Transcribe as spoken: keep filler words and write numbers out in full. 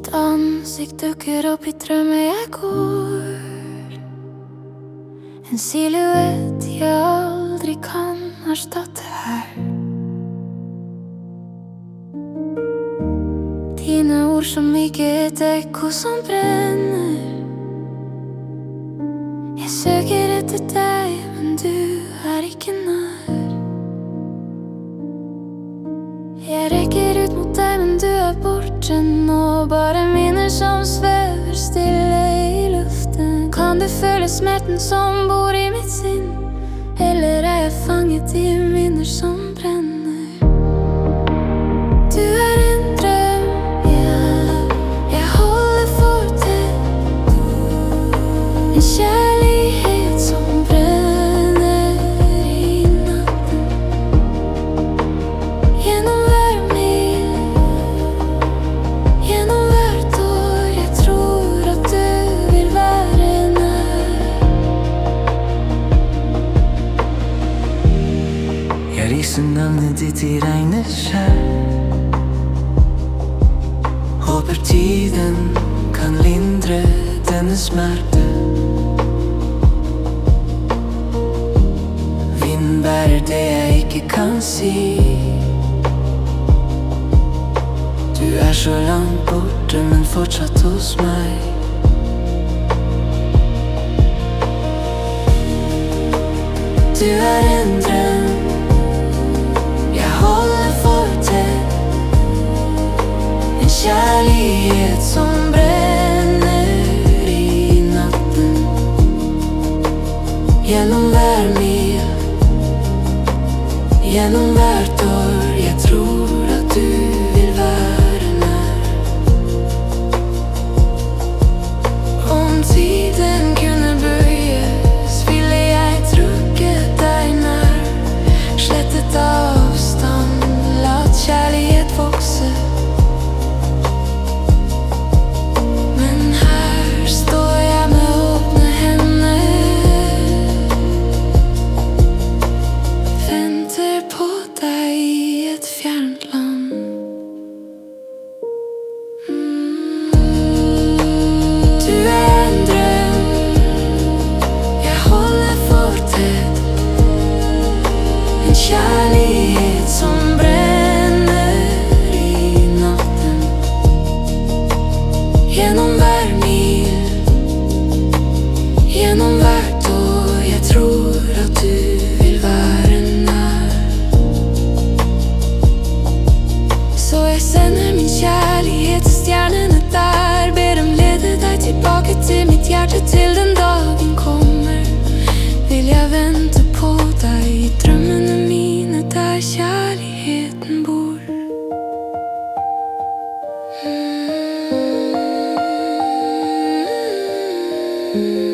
Ditt ansikt dukker opp i drømmer jeg går. En silhuett jeg aldri kan erstatte her. Dine ord som ikke et ekko som brenner. Jeg søker etter deg, men du er ikke nær. Jeg rekker ut mot deg, men du er borte nå. Bare minner som svever stille i luften. Kan du føle smerten som bor i mitt sinn? Eller er jeg fanget i minner som brenner? Du er en drøm, ja, jeg holder for tett. En kjærlighet som brenner i natten. Gjennom hver mil, gjennom hvert år. Jeg tror at du vil være nær. Jeg riser navnet ditt i regnet skjær. Håper tiden kan lindre denne smerte. Vind bærer det jeg ikke kan si. Du er så langt borte, men fortsatt hos meg. Du er en drøm jeg holder for tett. En kjærlighet som brenner i natten. Gjennom hver mil, gjennom hvert år. Jeg tror at du vil være nær. Om tiden kunne bøyes, ville jeg trukket deg nær. Slettet avstand, latt kjærlighet vokse. Men her står jeg med åpne hender. Venter på deg i et fjernt land. Mm. Du er en drøm jeg holder for tett. En kjærlighet som brenner i natten. Gjennom hver mil, gjennom hvert år. Jeg tror at du vil være nær. Så jeg sender min kjærlighet til stjernene der. Ber dem lede deg tilbake til mitt hjerte til den dagen kommer. Vil jeg vente på deg i drømmene mine der kjærligheten bor. Mm.